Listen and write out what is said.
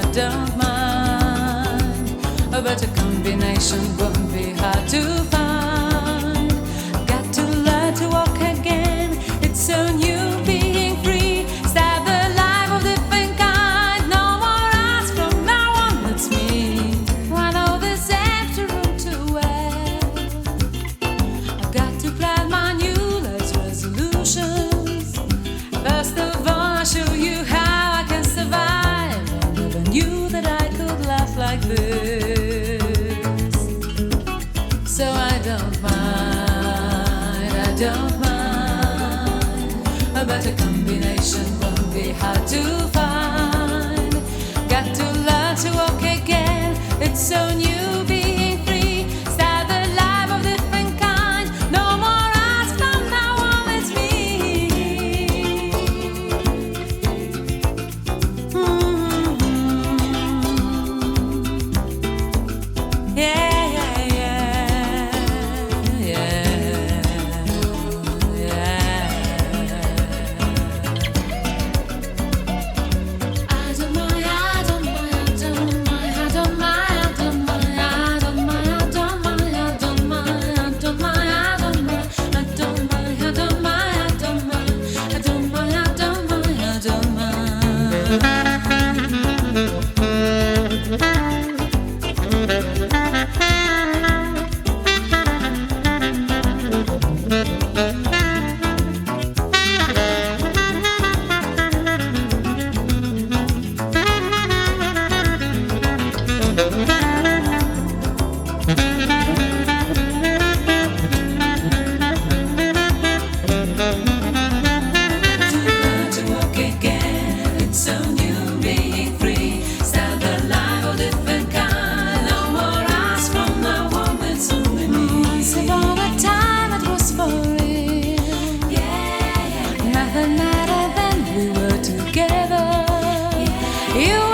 don't mind. But a combination won't be hard to find. Got to learn to walk again. It's so new being free. Start the life of different kind. No more ask from now on. It's me. I know this empty room too well. I've got to plan my new life's resolutions. First of all, I'll show you how I can survive. I never knew that I could laugh like this. So I don't mind, I don't mind. But a combination won't be hard to find. Got to learn to walk again. It's so new being free. Start the life of different kind. No more ask from now on. It's me. Yeah. You